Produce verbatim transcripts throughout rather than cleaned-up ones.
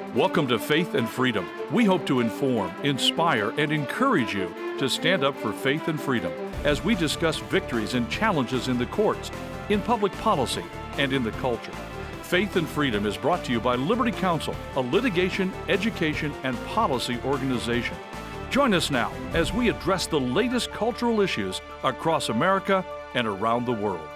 Welcome to Faith and Freedom. We hope to inform, inspire, and encourage you to stand up for faith and freedom as we discuss victories and challenges in the courts, in public policy, and in the culture. Faith and Freedom is brought to you by Liberty Counsel, a litigation, education, and policy organization. Join us now as we address the latest cultural issues across America and around the world.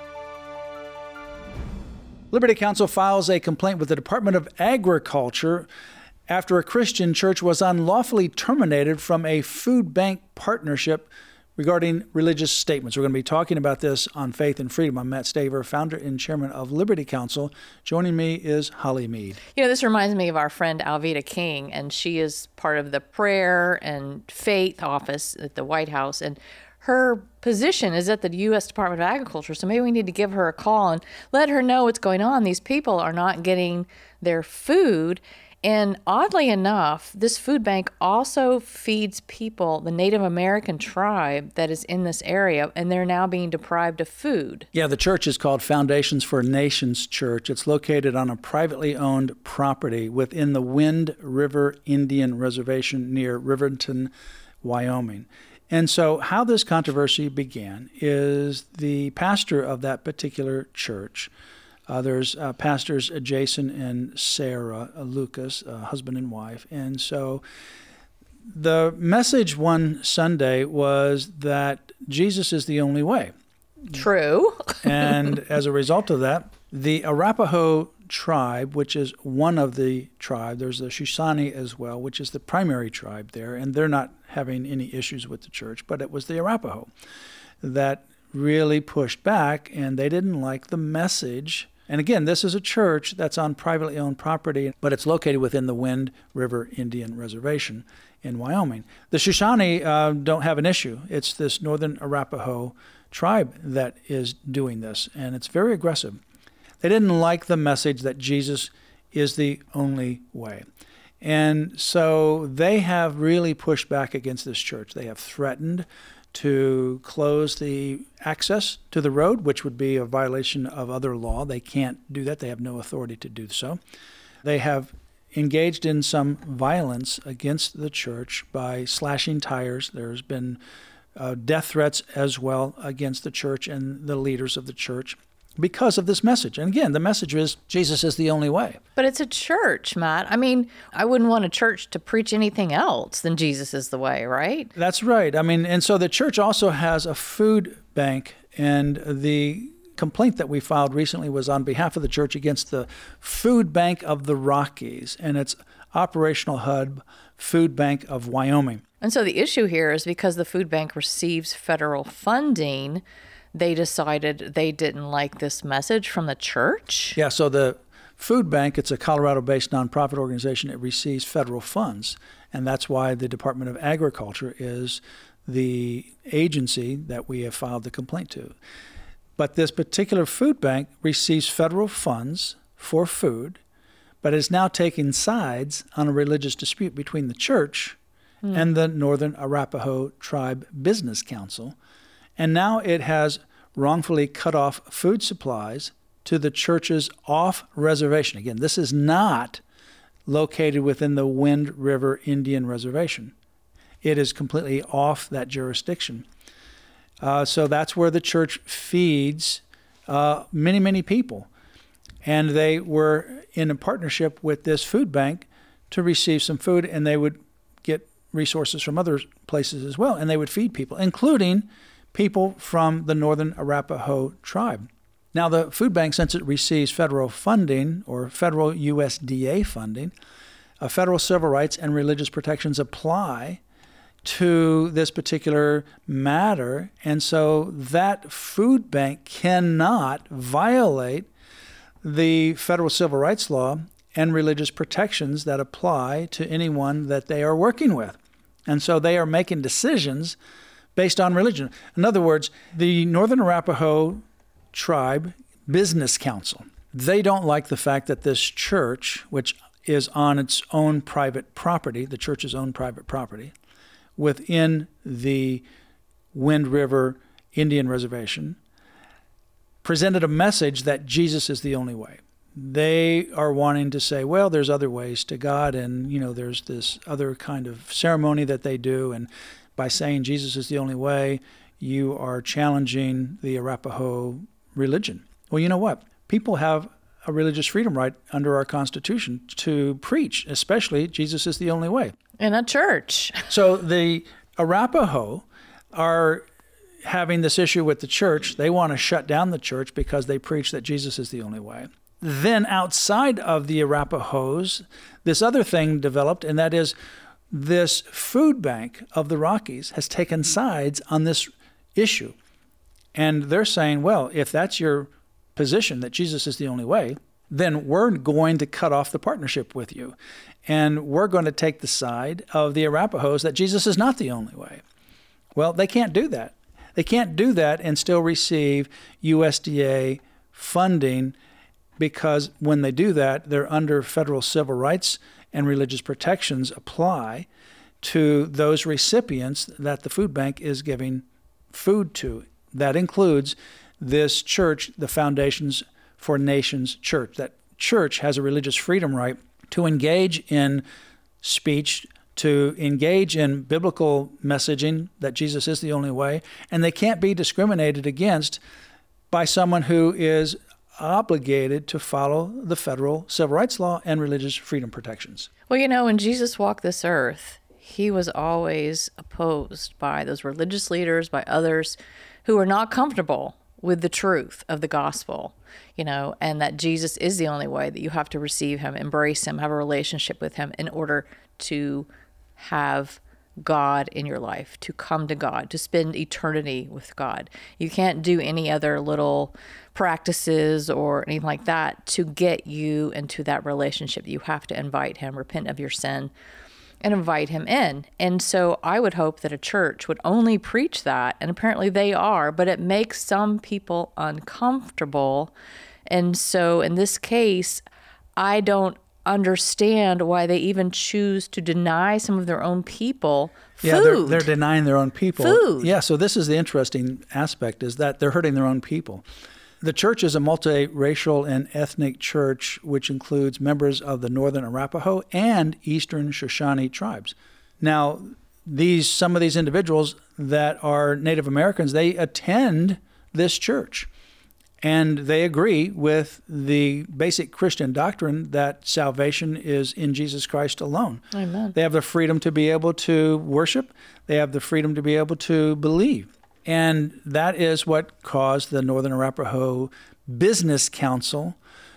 Liberty Counsel files a complaint with the Department of Agriculture after a Christian church was unlawfully terminated from a food bank partnership regarding religious statements. We're going to be talking about this on Faith and Freedom. I'm Matt Staver, founder and chairman of Liberty Counsel. Joining me is Holly Mead. You know, this reminds me of our friend Alveda King, and she is part of the prayer and faith office at the White House, and her position is at the U S Department of Agriculture, so maybe we need to give her a call and let her know what's going on. These people are not getting their food. And oddly enough, this food bank also feeds people, the Native American tribe that is in this area, and they're now being deprived of food. Yeah, the church is called Foundations for Nations Church. It's located on a privately owned property within the Wind River Indian Reservation near Riverton, Wyoming. And so how this controversy began is the pastor of that particular church, uh, there's uh, pastors uh, Jason and Sarah uh, Lucas, uh, husband and wife. And so the message one Sunday was that Jesus is the only way. True. And as a result of that, the Arapaho tribe, which is one of the tribe, there's the Shoshone as well, which is the primary tribe there, and they're not having any issues with the church, but it was the Arapaho that really pushed back, and they didn't like the message. And again, this is a church that's on privately owned property, but it's located within the Wind River Indian Reservation in Wyoming. The Shoshone uh, don't have an issue. It's this Northern Arapaho tribe that is doing this, and it's very aggressive. They didn't like the message that Jesus is the only way. And so they have really pushed back against this church. They have threatened to close the access to the road, which would be a violation of other law. They can't do that. They have no authority to do so. They have engaged in some violence against the church by slashing tires. There's been uh, death threats as well against the church and the leaders of the church because of this message. And again, the message is Jesus is the only way. But it's a church, Matt. I mean, I wouldn't want a church to preach anything else than Jesus is the way, right? That's right. I mean, and so the church also has a food bank, and the complaint that we filed recently was on behalf of the church against the Food Bank of the Rockies and its operational hub, Food Bank of Wyoming. And so the issue here is because the food bank receives federal funding, they decided they didn't like this message from the church? Yeah, so the food bank, it's a Colorado-based nonprofit organization. It receives federal funds, and that's why the Department of Agriculture is the agency that we have filed the complaint to. But this particular food bank receives federal funds for food, but is now taking sides on a religious dispute between the church mm. and the Northern Arapaho Tribe Business Council. And now it has wrongfully cut off food supplies to the church's off-reservation. Again, this is not located within the Wind River Indian Reservation. It is completely off that jurisdiction. Uh, so that's where the church feeds uh, many, many people. And they were in a partnership with this food bank to receive some food, and they would get resources from other places as well, and they would feed people, including people from the Northern Arapaho tribe. Now, the food bank, since it receives federal funding or federal U S D A funding, uh, federal civil rights and religious protections apply to this particular matter. And so that food bank cannot violate the federal civil rights law and religious protections that apply to anyone that they are working with. And so they are making decisions based on religion. In other words, the Northern Arapaho Tribe Business Council, they don't like the fact that this church, which is on its own private property, the church's own private property, within the Wind River Indian Reservation, presented a message that Jesus is the only way. they are wanting to say, well, there's other ways to God, and, you know, there's this other kind of ceremony that they do, and by saying Jesus is the only way, you are challenging the Arapaho religion. Well, you know what? People have a religious freedom right under our Constitution to preach, especially Jesus is the only way. In a church. So the Arapaho are having this issue with the church. They want to shut down the church because they preach that Jesus is the only way. Then outside of the Arapahos, this other thing developed, and that is this food bank of the Rockies has taken sides on this issue. And they're saying, well, if that's your position, that Jesus is the only way, then we're going to cut off the partnership with you. And we're going to take the side of the Arapahos that Jesus is not the only way. Well, they can't do that. They can't do that and still receive U S D A funding, because when they do that, they're under federal civil rights and religious protections apply to those recipients that the food bank is giving food to. That includes this church, the Foundations for Nations Church. That church has a religious freedom right to engage in speech, to engage in biblical messaging that Jesus is the only way, and they can't be discriminated against by someone who is obligated to follow the federal civil rights law and religious freedom protections. Well, you know, when Jesus walked this earth, he was always opposed by those religious leaders, by others who were not comfortable with the truth of the gospel, you know, and that Jesus is the only way, that you have to receive him, embrace him, have a relationship with him in order to have God in your life, to come to God, to spend eternity with God. You can't do any other little practices or anything like that to get you into that relationship. You have to invite him, repent of your sin, and invite him in. And so I would hope that a church would only preach that, and apparently they are, but it makes some people uncomfortable. And so in this case, I don't understand why they even choose to deny some of their own people food. Yeah, they're, they're denying their own people. Food. Yeah, so this is the interesting aspect, is that they're hurting their own people. The church is a multiracial and ethnic church, which includes members of the Northern Arapaho and Eastern Shoshone tribes. Now, these some of these individuals that are Native Americans, they attend this church, and they agree with the basic Christian doctrine that salvation is in Jesus Christ alone. Amen. They have the freedom to be able to worship. They have the freedom to be able to believe. And that is what caused the Northern Arapaho Business Council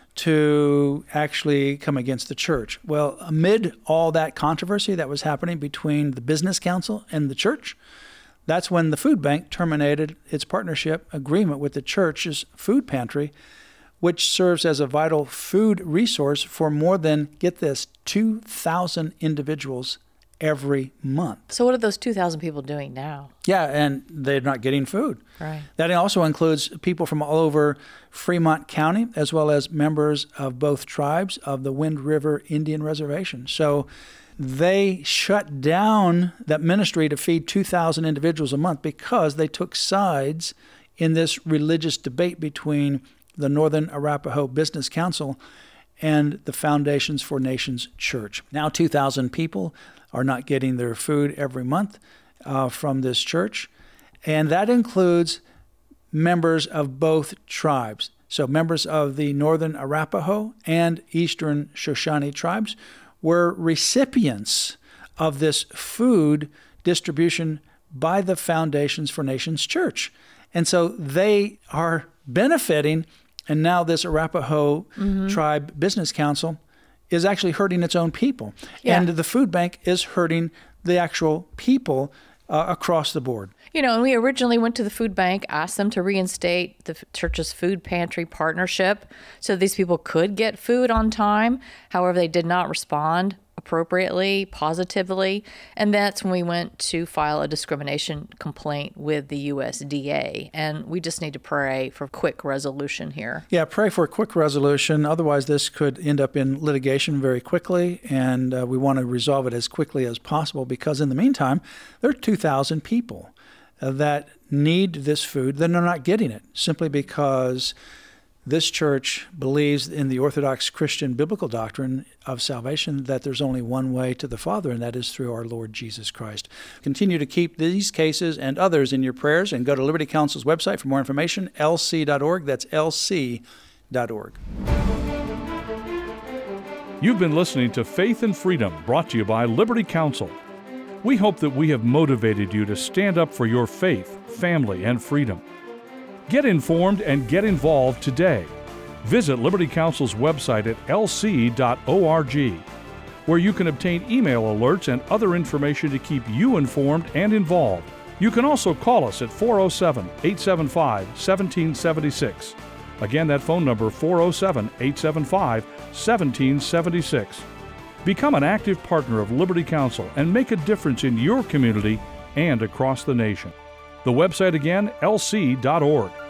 to actually come against the church. Well, amid all that controversy that was happening between the Business Council and the church, that's when the food bank terminated its partnership agreement with the church's food pantry, which serves as a vital food resource for more than, get this, two thousand individuals every month. So what are those two thousand people doing now? Yeah, and they're not getting food. Right. That also includes people from all over Fremont County, as well as members of both tribes of the Wind River Indian Reservation. So they shut down that ministry to feed two thousand individuals a month because they took sides in this religious debate between the Northern Arapaho Business Council and the Foundations for Nations Church. Now two thousand people are not getting their food every month uh, from this church, and that includes members of both tribes. So members of the Northern Arapaho and Eastern Shoshone tribes were recipients of this food distribution by the Foundations for Nations Church. And so they are benefiting, and now this Arapaho mm-hmm. Tribe Business Council is actually hurting its own people. Yeah. And the food bank is hurting the actual people uh, across the board. You know, and we originally went to the food bank, asked them to reinstate the church's food pantry partnership so these people could get food on time. However, they did not respond appropriately, positively. And that's when we went to file a discrimination complaint with the U S D A. And we just need to pray for quick resolution here. Yeah, pray for a quick resolution. Otherwise, this could end up in litigation very quickly. And uh, we want to resolve it as quickly as possible, because in the meantime, there are two thousand people that need this food, then they're not getting it simply because This church believes in the Orthodox Christian biblical doctrine of salvation that there's only one way to the Father, and that is through our Lord Jesus Christ. Continue to keep these cases and others in your prayers, and go to Liberty Counsel's website for more information, L C dot org. That's L C dot org. You've been listening to Faith and Freedom, brought to you by Liberty Counsel. We hope that we have motivated you to stand up for your faith, family, and freedom. Get informed and get involved today. Visit Liberty Counsel's website at L C dot org, where you can obtain email alerts and other information to keep you informed and involved. You can also call us at four oh seven, eight seven five, one seven seven six. Again, that phone number, four oh seven, eight seven five, one seven seven six. Become an active partner of Liberty Counsel and make a difference in your community and across the nation. The website again, L C dot org.